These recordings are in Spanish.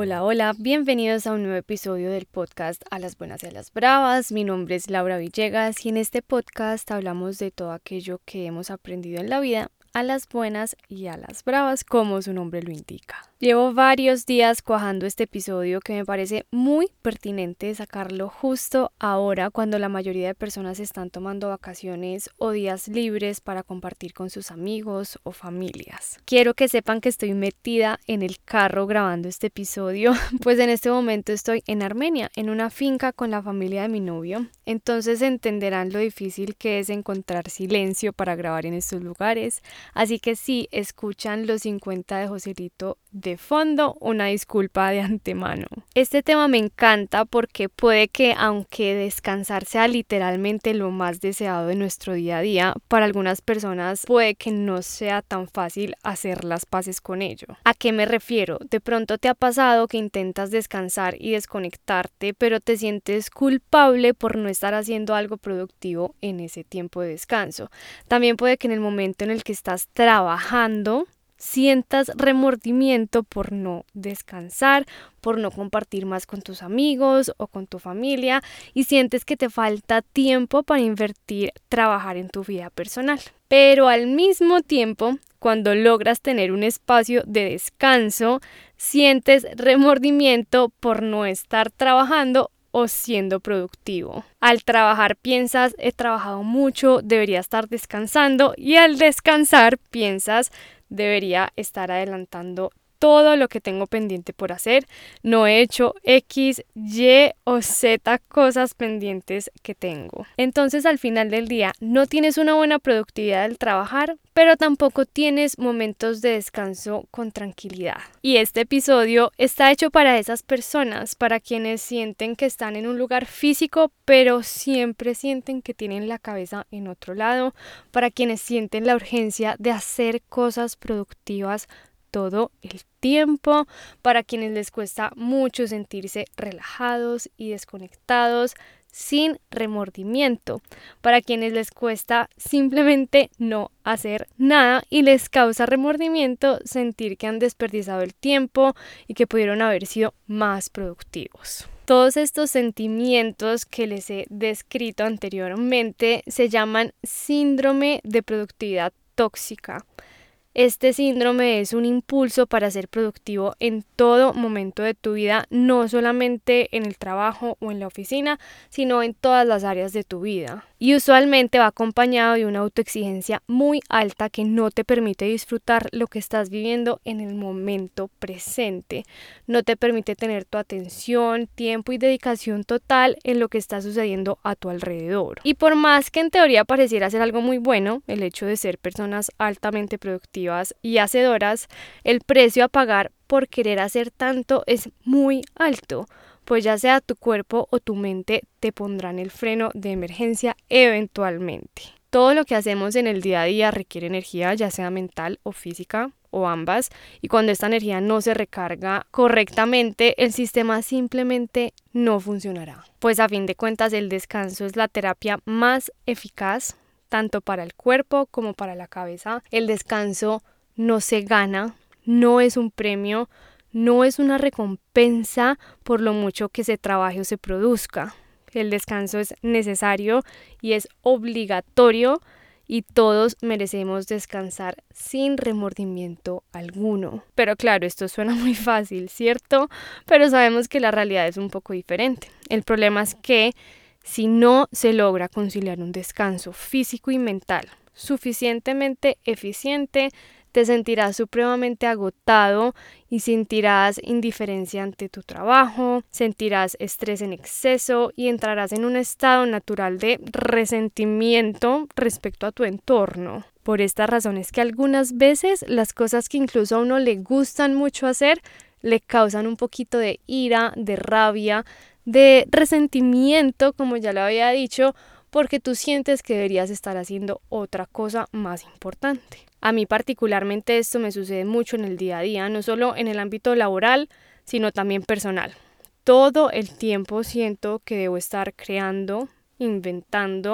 Hola, hola, bienvenidos a un nuevo episodio del podcast A las Buenas y a las Bravas. Mi nombre es Laura Villegas y en este podcast hablamos de todo aquello que hemos aprendido en la vida, a las buenas y a las bravas, como su nombre lo indica. Llevo varios días cuajando este episodio que me parece muy pertinente sacarlo justo ahora cuando la mayoría de personas están tomando vacaciones o días libres para compartir con sus amigos o familias. Quiero que sepan que estoy metida en el carro grabando este episodio, pues en este momento estoy en Armenia, en una finca con la familia de mi novio. Entonces entenderán lo difícil que es encontrar silencio para grabar en estos lugares. Así que si escuchan los 50 de Joselito de fondo, una disculpa de antemano. Este tema me encanta porque puede que, aunque descansar sea literalmente lo más deseado de nuestro día a día, para algunas personas puede que no sea tan fácil hacer las paces con ello. ¿A qué me refiero? De pronto te ha pasado que intentas descansar y desconectarte, pero te sientes culpable por no estar haciendo algo productivo en ese tiempo de descanso. También puede que en el momento en el que estás trabajando sientas remordimiento por no descansar, por no compartir más con tus amigos o con tu familia y sientes que te falta tiempo para trabajar en tu vida personal. Pero al mismo tiempo, cuando logras tener un espacio de descanso, sientes remordimiento por no estar trabajando o siendo productivo. Al trabajar piensas, he trabajado mucho, debería estar descansando, y al descansar piensas, debería estar adelantando todo lo que tengo pendiente por hacer. No he hecho X, Y o Z cosas pendientes que tengo. Entonces al final del día no tienes una buena productividad al trabajar, pero tampoco tienes momentos de descanso con tranquilidad. Y este episodio está hecho para esas personas, para quienes sienten que están en un lugar físico, pero siempre sienten que tienen la cabeza en otro lado, para quienes sienten la urgencia de hacer cosas productivas todo el tiempo, para quienes les cuesta mucho sentirse relajados y desconectados sin remordimiento, para quienes les cuesta simplemente no hacer nada y les causa remordimiento sentir que han desperdiciado el tiempo y que pudieron haber sido más productivos. Todos estos sentimientos que les he descrito anteriormente se llaman síndrome de productividad tóxica. Este síndrome es un impulso para ser productivo en todo momento de tu vida, no solamente en el trabajo o en la oficina, sino en todas las áreas de tu vida. Y usualmente va acompañado de una autoexigencia muy alta que no te permite disfrutar lo que estás viviendo en el momento presente. No te permite tener tu atención, tiempo y dedicación total en lo que está sucediendo a tu alrededor. Y por más que en teoría pareciera ser algo muy bueno, el hecho de ser personas altamente productivas y hacedoras, el precio a pagar por querer hacer tanto es muy alto, pues ya sea tu cuerpo o tu mente te pondrán el freno de emergencia eventualmente. Todo lo que hacemos en el día a día requiere energía, ya sea mental o física o ambas, y cuando esta energía no se recarga correctamente, el sistema simplemente no funcionará. Pues a fin de cuentas el descanso es la terapia más eficaz tanto para el cuerpo como para la cabeza. El descanso no se gana, no es un premio, no es una recompensa por lo mucho que se trabaje o se produzca. El descanso es necesario y es obligatorio y todos merecemos descansar sin remordimiento alguno. Pero claro, esto suena muy fácil, ¿cierto? Pero sabemos que la realidad es un poco diferente. El problema es que si no se logra conciliar un descanso físico y mental suficientemente eficiente, te sentirás supremamente agotado y sentirás indiferencia ante tu trabajo, sentirás estrés en exceso y entrarás en un estado natural de resentimiento respecto a tu entorno. Por esta razón es que algunas veces las cosas que incluso a uno le gustan mucho hacer le causan un poquito de ira, de rabia, de resentimiento, como ya lo había dicho, porque tú sientes que deberías estar haciendo otra cosa más importante. A mí particularmente esto me sucede mucho en el día a día, no solo en el ámbito laboral, sino también personal. Todo el tiempo siento que debo estar creando, inventando,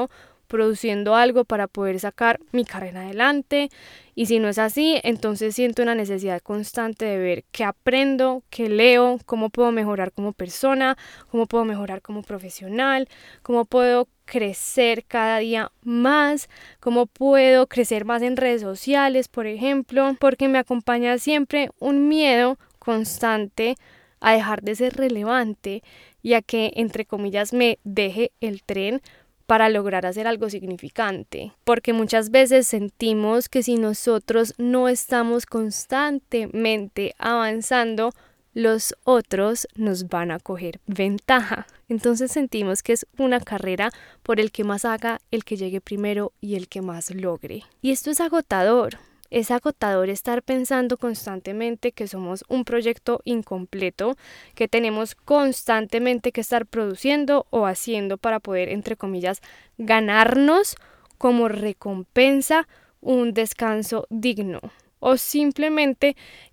produciendo algo para poder sacar mi carrera adelante. Y si no es así, entonces siento una necesidad constante de ver qué aprendo, qué leo, cómo puedo mejorar como persona, cómo puedo mejorar como profesional, cómo puedo crecer cada día más, cómo puedo crecer más en redes sociales, por ejemplo, porque me acompaña siempre un miedo constante a dejar de ser relevante y a que, entre comillas, me deje el tren para lograr hacer algo significante, porque muchas veces sentimos que si nosotros no estamos constantemente avanzando, los otros nos van a coger ventaja. Entonces sentimos que es una carrera por el que más haga, el que llegue primero y el que más logre. Y esto es agotador. Es agotador estar pensando constantemente que somos un proyecto incompleto, que tenemos constantemente que estar produciendo o haciendo para poder, entre comillas, ganarnos como recompensa un descanso digno o simplemente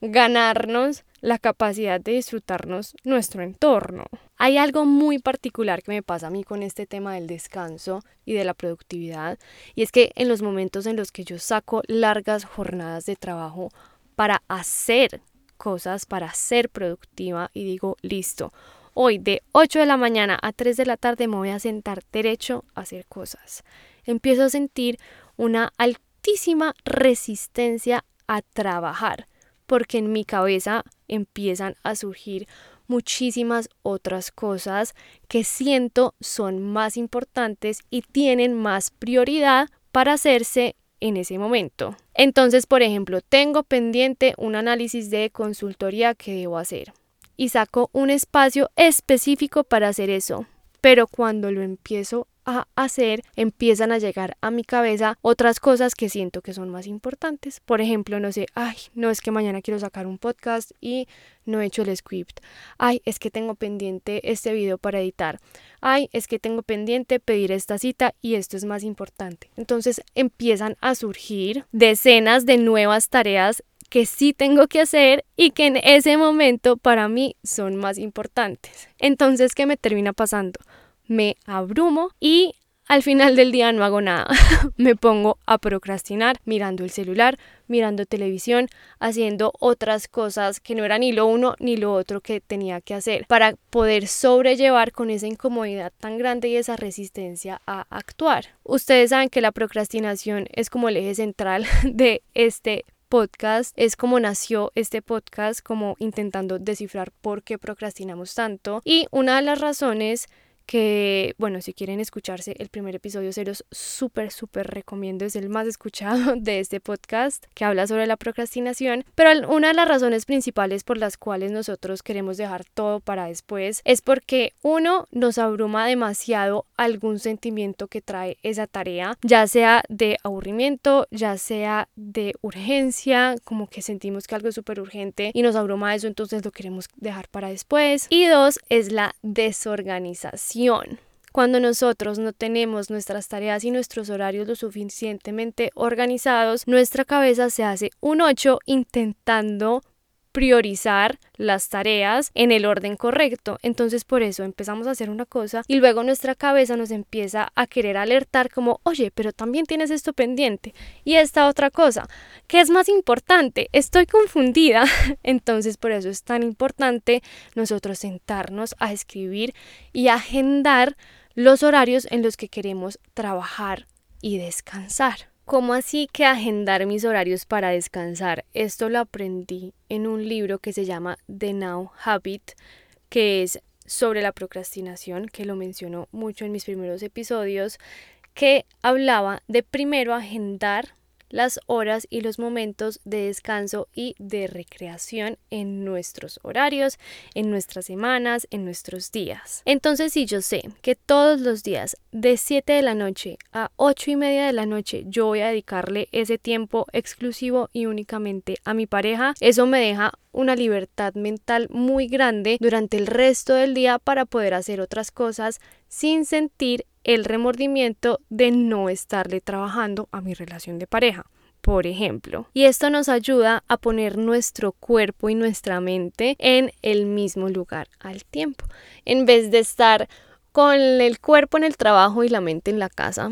ganarnos la capacidad de disfrutarnos nuestro entorno. Hay algo muy particular que me pasa a mí con este tema del descanso y de la productividad, y es que en los momentos en los que yo saco largas jornadas de trabajo para hacer cosas, para ser productiva y digo, listo, hoy de 8 de la mañana a 3 de la tarde me voy a sentar derecho a hacer cosas. Empiezo a sentir una altísima resistencia a trabajar, porque en mi cabeza empiezan a surgir muchísimas otras cosas que siento son más importantes y tienen más prioridad para hacerse en ese momento. Entonces, por ejemplo, tengo pendiente un análisis de consultoría que debo hacer y saco un espacio específico para hacer eso, pero cuando lo empiezo a hacer, empiezan a llegar a mi cabeza otras cosas que siento que son más importantes. Por ejemplo, no sé, no es que mañana quiero sacar un podcast y no he hecho el script. Es que tengo pendiente este video para editar. Es que tengo pendiente pedir esta cita y esto es más importante. Entonces empiezan a surgir decenas de nuevas tareas que sí tengo que hacer y que en ese momento para mí son más importantes. Entonces, ¿qué me termina pasando? Me abrumo y al final del día no hago nada. Me pongo a procrastinar mirando el celular, mirando televisión, haciendo otras cosas que no era ni lo uno ni lo otro que tenía que hacer para poder sobrellevar con esa incomodidad tan grande y esa resistencia a actuar. Ustedes saben que la procrastinación es como el eje central de este podcast, es como nació este podcast, como intentando descifrar por qué procrastinamos tanto. Y una de las razones que, bueno, si quieren escucharse el primer episodio, se los súper recomiendo, es el más escuchado de este podcast que habla sobre la procrastinación, pero una de las razones principales por las cuales nosotros queremos dejar todo para después es porque uno, nos abruma demasiado algún sentimiento que trae esa tarea, ya sea de aburrimiento, ya sea de urgencia, como que sentimos que algo es súper urgente y nos abruma eso, entonces lo queremos dejar para después. Y dos, es la desorganización. Cuando nosotros no tenemos nuestras tareas y nuestros horarios lo suficientemente organizados, nuestra cabeza se hace un 8 intentando priorizar las tareas en el orden correcto. Entonces por eso empezamos a hacer una cosa y luego nuestra cabeza nos empieza a querer alertar como, oye, pero también tienes esto pendiente y esta otra cosa, ¿qué es más importante? Estoy confundida. Entonces por eso es tan importante nosotros sentarnos a escribir y agendar los horarios en los que queremos trabajar y descansar. ¿Cómo así que agendar mis horarios para descansar? Esto lo aprendí en un libro que se llama The Now Habit, que es sobre la procrastinación, que lo menciono mucho en mis primeros episodios, que hablaba de primero agendar las horas y los momentos de descanso y de recreación en nuestros horarios, en nuestras semanas, en nuestros días. Entonces, si yo sé que todos los días de 7 de la noche a 8:30 de la noche yo voy a dedicarle ese tiempo exclusivo y únicamente a mi pareja, eso me deja una libertad mental muy grande durante el resto del día para poder hacer otras cosas sin sentir el remordimiento de no estarle trabajando a mi relación de pareja, por ejemplo. Y esto nos ayuda a poner nuestro cuerpo y nuestra mente en el mismo lugar al tiempo. En vez de estar con el cuerpo en el trabajo y la mente en la casa,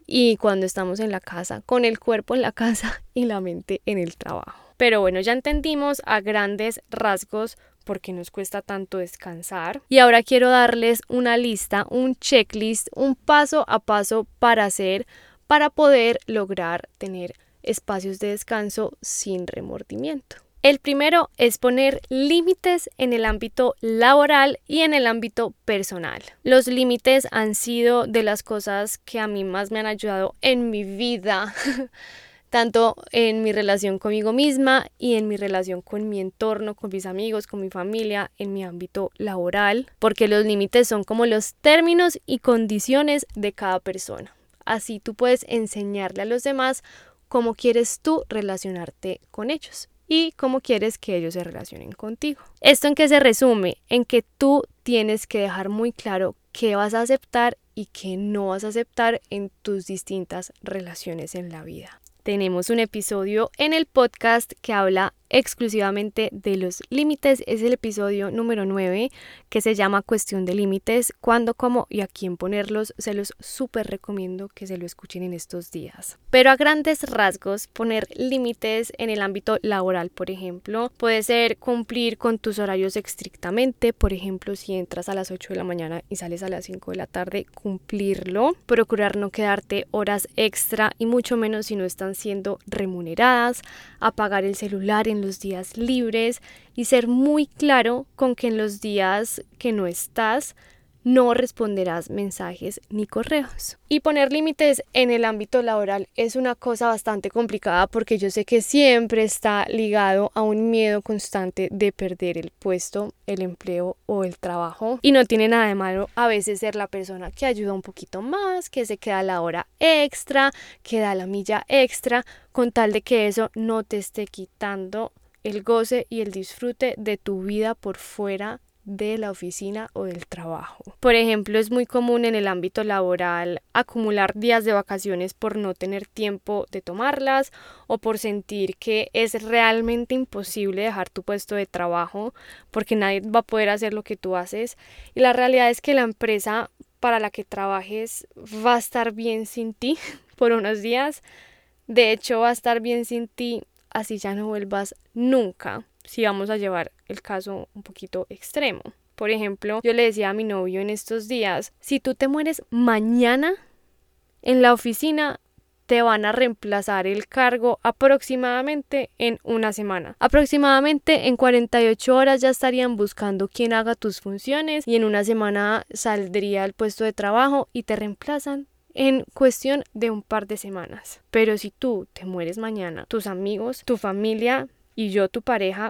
y cuando estamos en la casa, con el cuerpo en la casa y la mente en el trabajo. Pero bueno, ya entendimos a grandes rasgos por qué nos cuesta tanto descansar. Y ahora quiero darles una lista, un checklist, un paso a paso para hacer, para poder lograr tener espacios de descanso sin remordimiento. El primero es poner límites en el ámbito laboral y en el ámbito personal. Los límites han sido de las cosas que a mí más me han ayudado en mi vida, tanto en mi relación conmigo misma y en mi relación con mi entorno, con mis amigos, con mi familia, en mi ámbito laboral, porque los límites son como los términos y condiciones de cada persona. Así tú puedes enseñarle a los demás cómo quieres tú relacionarte con ellos y cómo quieres que ellos se relacionen contigo. ¿Esto en qué se resume? En que tú tienes que dejar muy claro qué vas a aceptar y qué no vas a aceptar en tus distintas relaciones en la vida. Tenemos un episodio en el podcast que habla exclusivamente de los límites. Es el episodio número 9 que se llama Cuestión de límites, cuándo, cómo y a quién ponerlos. Se los súper recomiendo que se lo escuchen en estos días. Pero a grandes rasgos, poner límites en el ámbito laboral, por ejemplo, puede ser cumplir con tus horarios estrictamente. Por ejemplo, si entras a las 8 de la mañana y sales a las 5 de la tarde, cumplirlo. Procurar no quedarte horas extra y mucho menos si no están siendo remuneradas. Apagar el celular en los días libres y ser muy claro con que en los días que no estás no responderás mensajes ni correos. Y poner límites en el ámbito laboral es una cosa bastante complicada porque yo sé que siempre está ligado a un miedo constante de perder el puesto, el empleo o el trabajo. Y no tiene nada de malo a veces ser la persona que ayuda un poquito más, que se queda la hora extra, que da la milla extra, con tal de que eso no te esté quitando el goce y el disfrute de tu vida por fuera de la oficina o del trabajo. Por ejemplo, es muy común en el ámbito laboral acumular días de vacaciones por no tener tiempo de tomarlas o por sentir que es realmente imposible dejar tu puesto de trabajo porque nadie va a poder hacer lo que tú haces. Y la realidad es que la empresa para la que trabajes va a estar bien sin ti por unos días. De hecho, va a estar bien sin ti así ya no vuelvas nunca, si vamos a llevar el caso un poquito extremo. Por ejemplo, yo le decía a mi novio en estos días, si tú te mueres mañana en la oficina, te van a reemplazar el cargo aproximadamente en una semana. Aproximadamente en 48 horas ya estarían buscando quién haga tus funciones y en una semana saldría el puesto de trabajo y te reemplazan en cuestión de un par de semanas. Pero si tú te mueres mañana, tus amigos, tu familia y yo, tu pareja,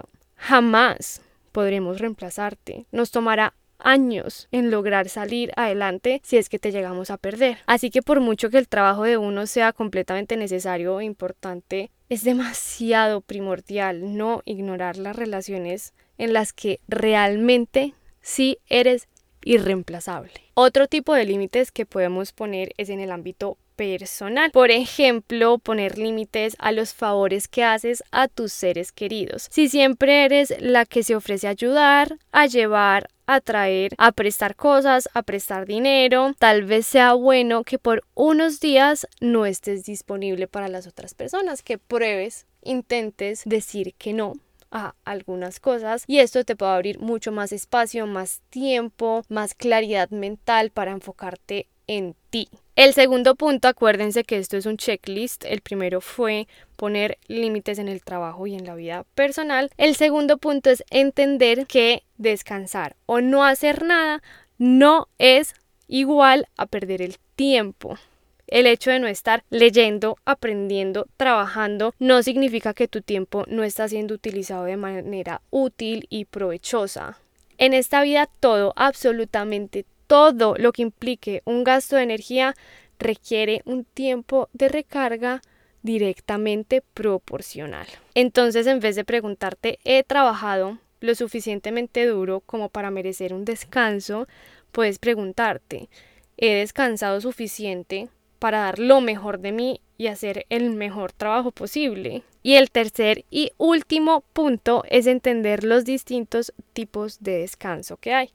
jamás podremos reemplazarte. Nos tomará años en lograr salir adelante si es que te llegamos a perder. Así que por mucho que el trabajo de uno sea completamente necesario e importante, es demasiado primordial no ignorar las relaciones en las que realmente sí eres irreemplazable. Otro tipo de límites que podemos poner es en el ámbito personal. Por ejemplo, poner límites a los favores que haces a tus seres queridos. Si siempre eres la que se ofrece a ayudar, a llevar, a traer, a prestar cosas, a prestar dinero, tal vez sea bueno que por unos días no estés disponible para las otras personas, que pruebes, intentes decir que no a algunas cosas y esto te puede abrir mucho más espacio, más tiempo, más claridad mental para enfocarte en ti. El segundo punto, acuérdense que esto es un checklist. El primero fue poner límites en el trabajo y en la vida personal. El segundo punto es entender que descansar o no hacer nada no es igual a perder el tiempo. El hecho de no estar leyendo, aprendiendo, trabajando, no significa que tu tiempo no está siendo utilizado de manera útil y provechosa. En esta vida todo, absolutamente todo lo que implique un gasto de energía requiere un tiempo de recarga directamente proporcional. Entonces, en vez de preguntarte, ¿he trabajado lo suficientemente duro como para merecer un descanso? Puedes preguntarte, ¿he descansado suficiente para dar lo mejor de mí y hacer el mejor trabajo posible? Y el tercer y último punto es entender los distintos tipos de descanso que hay.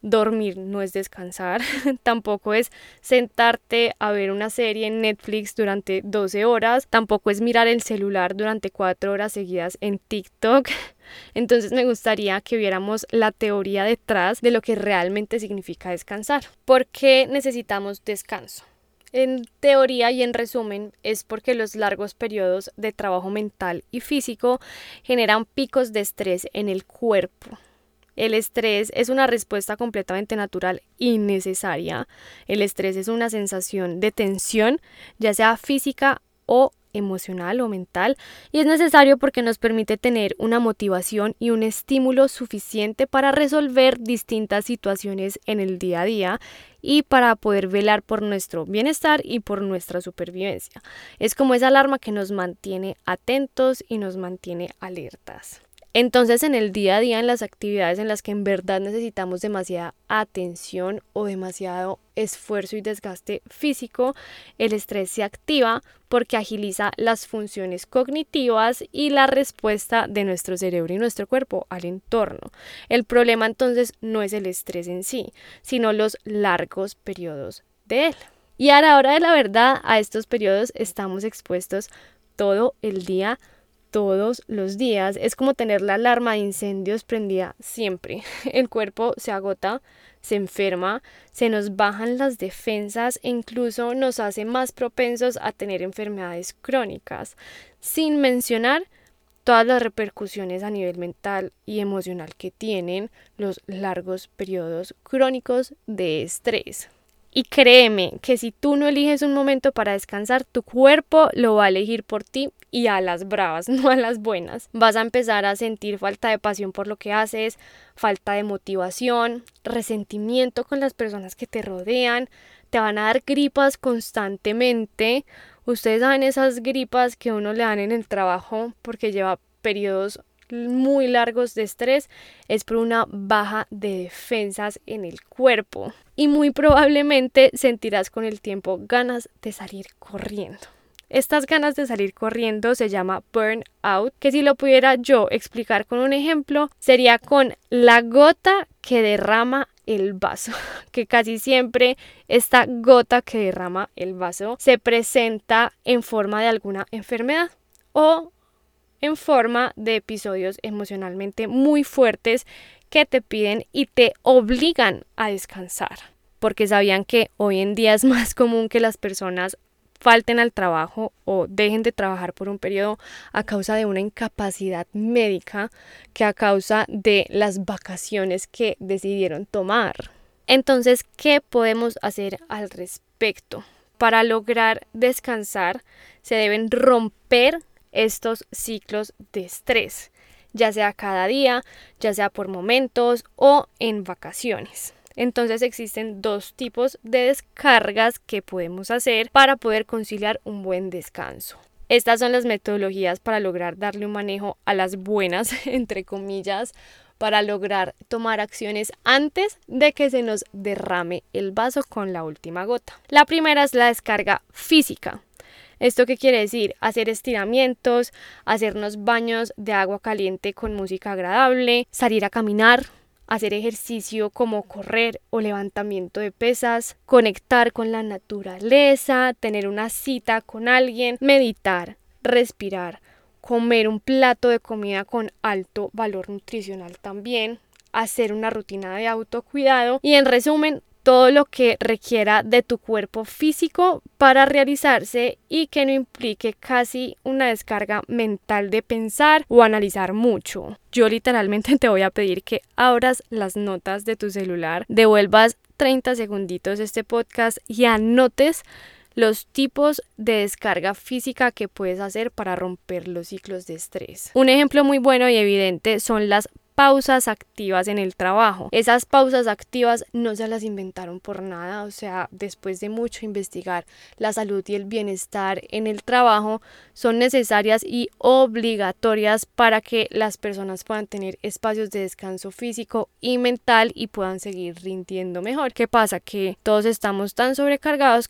Dormir no es descansar, tampoco es sentarte a ver una serie en Netflix durante 12 horas, tampoco es mirar el celular durante 4 horas seguidas en TikTok. Entonces me gustaría que viéramos la teoría detrás de lo que realmente significa descansar. ¿Por qué necesitamos descanso? En teoría y en resumen es porque los largos periodos de trabajo mental y físico generan picos de estrés en el cuerpo. El estrés es una respuesta completamente natural y necesaria. El estrés es una sensación de tensión, ya sea física o emocional o mental, y es necesario porque nos permite tener una motivación y un estímulo suficiente para resolver distintas situaciones en el día a día y para poder velar por nuestro bienestar y por nuestra supervivencia. Es como esa alarma que nos mantiene atentos y nos mantiene alertas. Entonces, en el día a día, en las actividades en las que en verdad necesitamos demasiada atención o demasiado esfuerzo y desgaste físico, el estrés se activa porque agiliza las funciones cognitivas y la respuesta de nuestro cerebro y nuestro cuerpo al entorno. El problema entonces no es el estrés en sí, sino los largos periodos de él. Y a la hora de la verdad, a estos periodos estamos expuestos todo el día, todos los días. Es como tener la alarma de incendios prendida siempre. El cuerpo se agota, se enferma, se nos bajan las defensas e incluso nos hace más propensos a tener enfermedades crónicas, sin mencionar todas las repercusiones a nivel mental y emocional que tienen los largos periodos crónicos de estrés. Y créeme que si tú no eliges un momento para descansar, tu cuerpo lo va a elegir por ti y a las bravas, no a las buenas. Vas a empezar a sentir falta de pasión por lo que haces, falta de motivación, resentimiento con las personas que te rodean, te van a dar gripas constantemente. Ustedes saben esas gripas que uno le dan en el trabajo porque lleva periodos muy largos de estrés, es por una baja de defensas en el cuerpo y muy probablemente sentirás con el tiempo ganas de salir corriendo. Estas ganas de salir corriendo se llama burnout, que si lo pudiera yo explicar con un ejemplo, sería con la gota que derrama el vaso, que casi siempre esta gota que derrama el vaso se presenta en forma de alguna enfermedad o en forma de episodios emocionalmente muy fuertes que te piden y te obligan a descansar. Porque sabían que hoy en día es más común que las personas falten al trabajo o dejen de trabajar por un periodo a causa de una incapacidad médica que a causa de las vacaciones que decidieron tomar. Entonces, ¿qué podemos hacer al respecto? Para lograr descansar, se deben romper estos ciclos de estrés, ya sea cada día, ya sea por momentos o en vacaciones. Entonces existen dos tipos de descargas que podemos hacer para poder conciliar un buen descanso. Estas son las metodologías para lograr darle un manejo a las buenas, entre comillas, para lograr tomar acciones antes de que se nos derrame el vaso con la última gota. La primera es la descarga física. ¿Esto qué quiere decir? Hacer estiramientos, hacernos baños de agua caliente con música agradable, salir a caminar, hacer ejercicio como correr o levantamiento de pesas, conectar con la naturaleza, tener una cita con alguien, meditar, respirar, comer un plato de comida con alto valor nutricional también, hacer una rutina de autocuidado y en resumen, todo lo que requiera de tu cuerpo físico para realizarse y que no implique casi una descarga mental de pensar o analizar mucho. Yo literalmente te voy a pedir que abras las notas de tu celular, devuelvas 30 segunditos este podcast y anotes los tipos de descarga física que puedes hacer para romper los ciclos de estrés. Un ejemplo muy bueno y evidente son las pausas activas en el trabajo. Esas pausas activas no se las inventaron por nada, o sea, después de mucho investigar la salud y el bienestar en el trabajo, son necesarias y obligatorias para que las personas puedan tener espacios de descanso físico y mental y puedan seguir rindiendo mejor. ¿Qué pasa? Que todos estamos tan sobrecargados que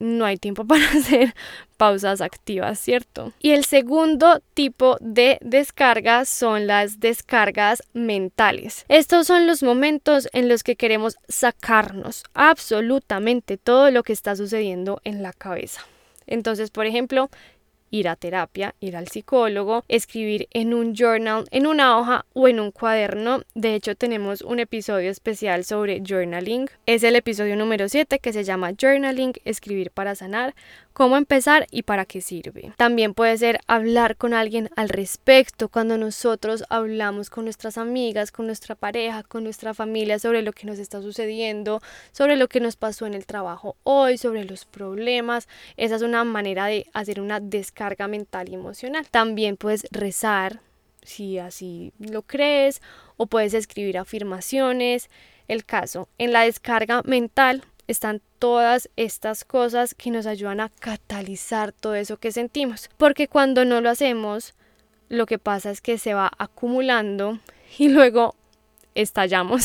no hay tiempo para hacer pausas activas, ¿cierto? Y el segundo tipo de descargas son las descargas mentales. Estos son los momentos en los que queremos sacarnos absolutamente todo lo que está sucediendo en la cabeza. Entonces, por ejemplo, ir a terapia, ir al psicólogo, escribir en un journal, en una hoja o en un cuaderno. De hecho, tenemos un episodio especial sobre journaling. Es el episodio número 7 que se llama Journaling, escribir para sanar, cómo empezar y para qué sirve. También puede ser hablar con alguien al respecto. Cuando nosotros hablamos con nuestras amigas, con nuestra pareja, con nuestra familia sobre lo que nos está sucediendo, sobre lo que nos pasó en el trabajo hoy, sobre los problemas. Esa es una manera de hacer una descarga mental y emocional. También puedes rezar, si así lo crees, o puedes escribir afirmaciones. El caso, en la descarga mental están todas estas cosas que nos ayudan a catalizar todo eso que sentimos, porque cuando no lo hacemos, lo que pasa es que se va acumulando y luego estallamos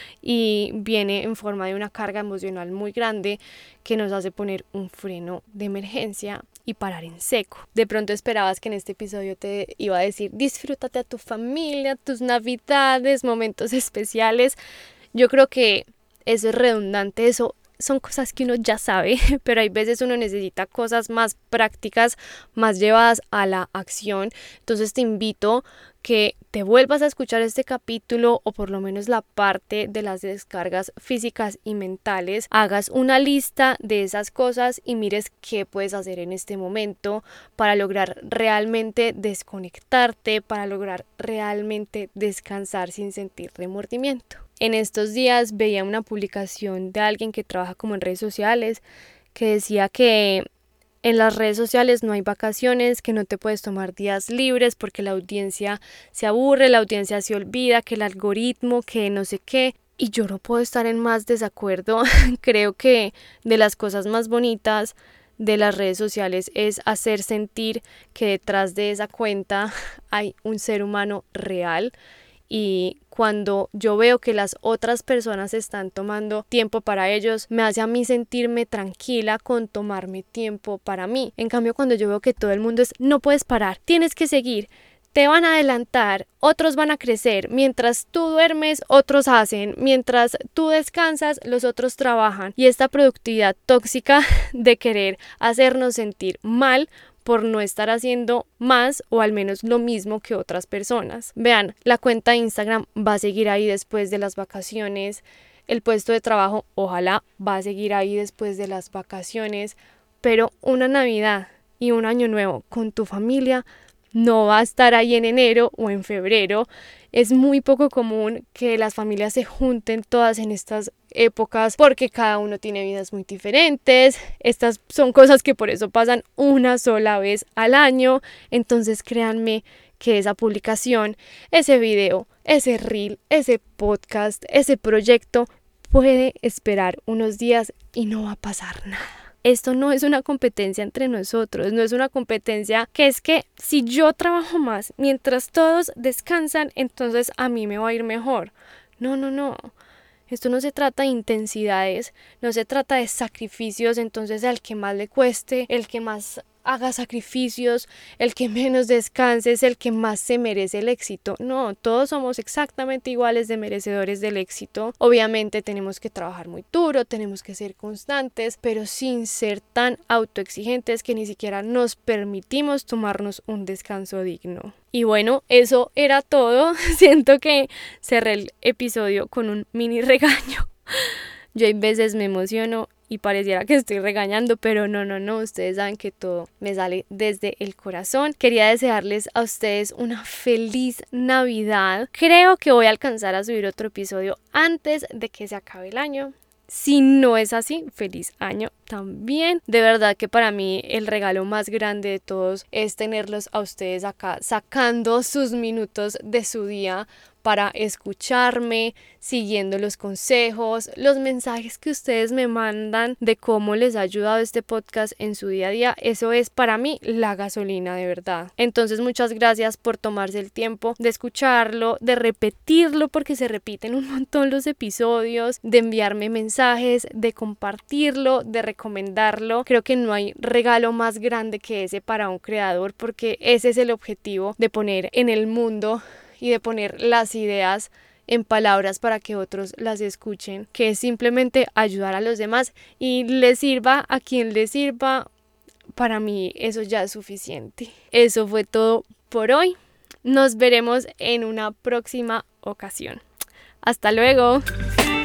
y viene en forma de una carga emocional muy grande que nos hace poner un freno de emergencia y parar en seco. De pronto esperabas que en este episodio te iba a decir disfrútate a tu familia, tus navidades, momentos especiales. Yo creo que eso es redundante, eso son cosas que uno ya sabe, pero hay veces uno necesita cosas más prácticas, más llevadas a la acción. Entonces te invito que te vuelvas a escuchar este capítulo o por lo menos la parte de las descargas físicas y mentales, hagas una lista de esas cosas y mires qué puedes hacer en este momento para lograr realmente desconectarte, para lograr realmente descansar sin sentir remordimiento. En estos días veía una publicación de alguien que trabaja como en redes sociales que decía que en las redes sociales no hay vacaciones, que no te puedes tomar días libres porque la audiencia se aburre, la audiencia se olvida, que el algoritmo, que no sé qué. Y yo no puedo estar en más desacuerdo. Creo que de las cosas más bonitas de las redes sociales es hacer sentir que detrás de esa cuenta hay un ser humano real. Y cuando yo veo que las otras personas están tomando tiempo para ellos, me hace a mí sentirme tranquila con tomarme tiempo para mí. En cambio, cuando yo veo que todo el mundo es, no puedes parar, tienes que seguir, te van a adelantar, otros van a crecer, mientras tú duermes, otros hacen, mientras tú descansas, los otros trabajan. Y esta productividad tóxica de querer hacernos sentir mal por no estar haciendo más o al menos lo mismo que otras personas. Vean, la cuenta de Instagram va a seguir ahí después de las vacaciones, el puesto de trabajo ojalá va a seguir ahí después de las vacaciones, pero una Navidad y un Año Nuevo con tu familia no va a estar ahí en enero o en febrero. Es muy poco común que las familias se junten todas en estas épocas porque cada uno tiene vidas muy diferentes. Estas son cosas que por eso pasan una sola vez al año. Entonces créanme que esa publicación, ese video, ese reel, ese podcast, ese proyecto puede esperar unos días y no va a pasar nada. Esto no es una competencia entre nosotros, no es una competencia que es que si yo trabajo más mientras todos descansan, entonces a mí me va a ir mejor. No. Esto no se trata de intensidades, no se trata de sacrificios, entonces al que más le cueste, el que más haga sacrificios, el que menos descanse es el que más se merece el éxito. No, todos somos exactamente iguales de merecedores del éxito. Obviamente tenemos que trabajar muy duro, tenemos que ser constantes, pero sin ser tan autoexigentes que ni siquiera nos permitimos tomarnos un descanso digno. Y bueno, eso era todo. Siento que cerré el episodio con un mini regaño. Yo hay veces me emociono y pareciera que estoy regañando, pero no, ustedes saben que todo me sale desde el corazón. Quería desearles a ustedes una feliz Navidad. Creo que voy a alcanzar a subir otro episodio antes de que se acabe el año. Si no es así, feliz año también. De verdad que para mí el regalo más grande de todos es tenerlos a ustedes acá, sacando sus minutos de su día para escucharme, siguiendo los consejos, los mensajes que ustedes me mandan de cómo les ha ayudado este podcast en su día a día. Eso es para mí la gasolina, de verdad. Entonces muchas gracias por tomarse el tiempo de escucharlo, de repetirlo porque se repiten un montón los episodios, de enviarme mensajes, de compartirlo, de recomendarlo. Creo que no hay regalo más grande que ese para un creador, porque ese es el objetivo de poner en el mundo y de poner las ideas en palabras para que otros las escuchen, que es simplemente ayudar a los demás y les sirva a quien les sirva. Para mí eso ya es suficiente. Eso fue todo por hoy. Nos veremos en una próxima ocasión. Hasta luego.